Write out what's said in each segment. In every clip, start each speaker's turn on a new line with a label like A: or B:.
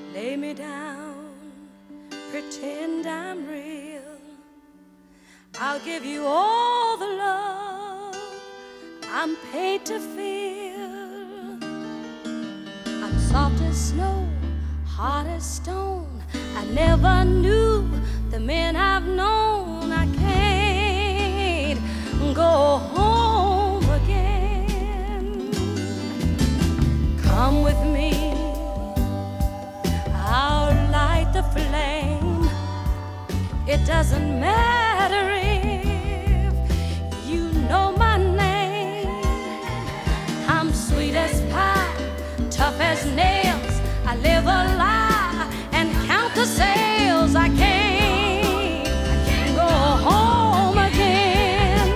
A: Lay me down, pretend I'm real. I'll give you all the love I'm paid to feel. I'm soft as snow, hard as stone. I never knew the men I've known. I can't go home again. Come with me, I'll light the flame. It doesn't matter if you know my name. I'm sweet as pie, tough as nails. I live a lie and count the sales. I can't go home again.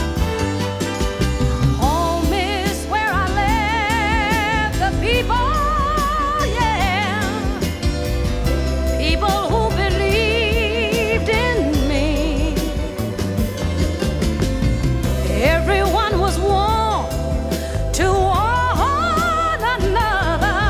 A: Home is where I left the people, yeah, people who believed in me. Everyone was warm to one another.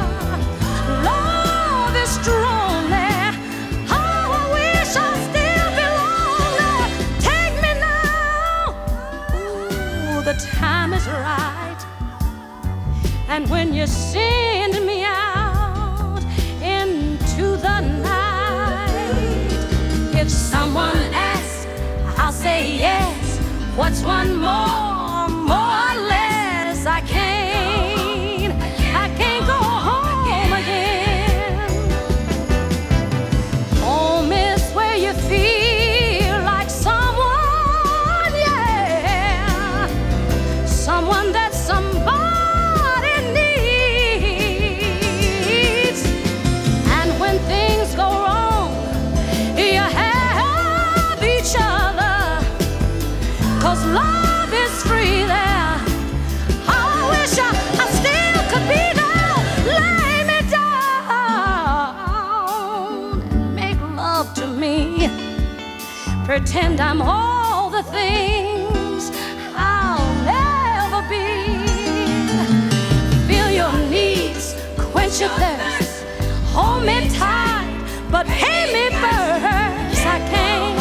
A: Love is strong there. Oh, I wish I still belonged there. Take me now. Ooh, the time is right. And when you send me out into the night, if someone asks, I'll say yes. What's one more, more or less? I can't go home again. Home is where you feel like someone, yeah, someone that somebody needs. And when things go wrong, you have each other, 'cause love is free there. I wish I still could be there. Lay me down and make love to me. Pretend I'm all the things I'll never be. Feel your needs, quench your thirst. Hold me tight, but pay me first. I can't